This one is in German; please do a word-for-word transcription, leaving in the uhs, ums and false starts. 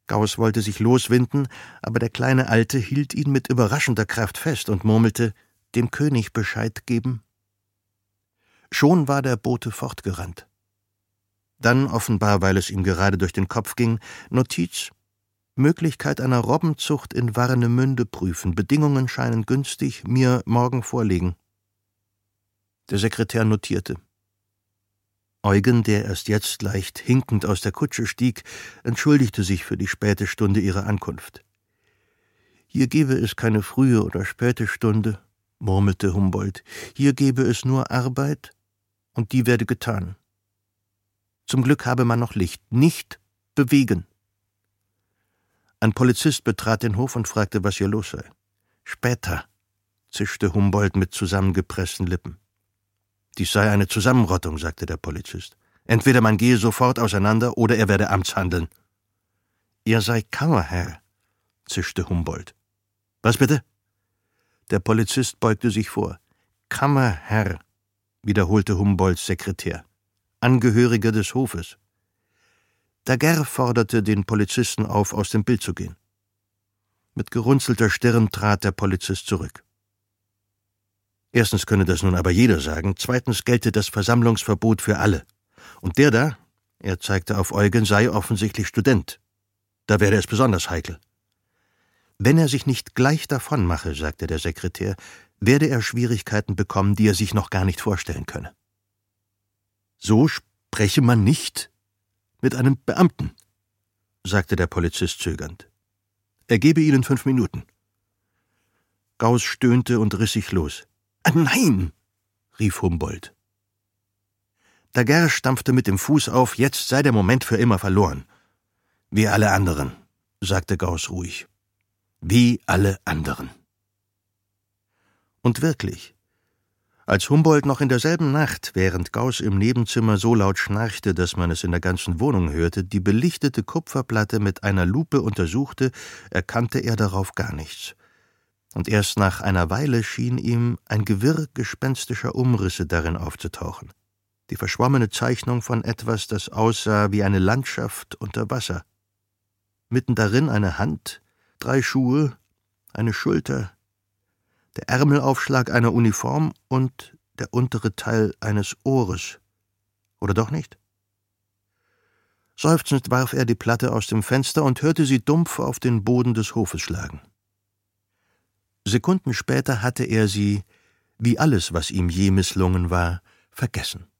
Gauß wollte sich loswinden, aber der kleine Alte hielt ihn mit überraschender Kraft fest und murmelte: »Dem König Bescheid geben?« Schon war der Bote fortgerannt. Dann, offenbar weil es ihm gerade durch den Kopf ging, Notiz: Möglichkeit einer Robbenzucht in Warnemünde prüfen. Bedingungen scheinen günstig, mir morgen vorlegen. Der Sekretär notierte. Eugen, der erst jetzt leicht hinkend aus der Kutsche stieg, entschuldigte sich für die späte Stunde ihrer Ankunft. »Hier gebe es keine frühe oder späte Stunde«, murmelte Humboldt. »Hier gebe es nur Arbeit, und die werde getan. Zum Glück habe man noch Licht. Nicht bewegen!« Ein Polizist betrat den Hof und fragte, was hier los sei. »Später«, zischte Humboldt mit zusammengepressten Lippen. »Dies sei eine Zusammenrottung«, sagte der Polizist. »Entweder man gehe sofort auseinander, oder er werde amtshandeln.« »Er sei Kammerherr«, zischte Humboldt. »Was bitte?« Der Polizist beugte sich vor. »Kammerherr«, wiederholte Humboldts Sekretär. »Angehöriger des Hofes.« Daguerre forderte den Polizisten auf, aus dem Bild zu gehen. Mit gerunzelter Stirn trat der Polizist zurück. Erstens könne das nun aber jeder sagen, zweitens gelte das Versammlungsverbot für alle. Und der da, er zeigte auf Eugen, sei offensichtlich Student. Da werde es besonders heikel. Wenn er sich nicht gleich davon mache, sagte der Sekretär, werde er Schwierigkeiten bekommen, die er sich noch gar nicht vorstellen könne. »So spreche man nicht mit einem Beamten«, sagte der Polizist zögernd. »Er gebe Ihnen fünf Minuten.« Gauß stöhnte und riss sich los. »Ah, nein«, rief Humboldt. Daguerre stampfte mit dem Fuß auf, jetzt sei der Moment für immer verloren. »Wie alle anderen«, sagte Gauß ruhig. »Wie alle anderen.« Und wirklich, als Humboldt noch in derselben Nacht, während Gauß im Nebenzimmer so laut schnarchte, dass man es in der ganzen Wohnung hörte, die belichtete Kupferplatte mit einer Lupe untersuchte, erkannte er darauf gar nichts. Und erst nach einer Weile schien ihm ein Gewirr gespenstischer Umrisse darin aufzutauchen. Die verschwommene Zeichnung von etwas, das aussah wie eine Landschaft unter Wasser. Mitten darin eine Hand, drei Schuhe, eine Schulter, der Ärmelaufschlag einer Uniform und der untere Teil eines Ohres. Oder doch nicht? Seufzend warf er die Platte aus dem Fenster und hörte sie dumpf auf den Boden des Hofes schlagen. Sekunden später hatte er sie, wie alles, was ihm je misslungen war, vergessen.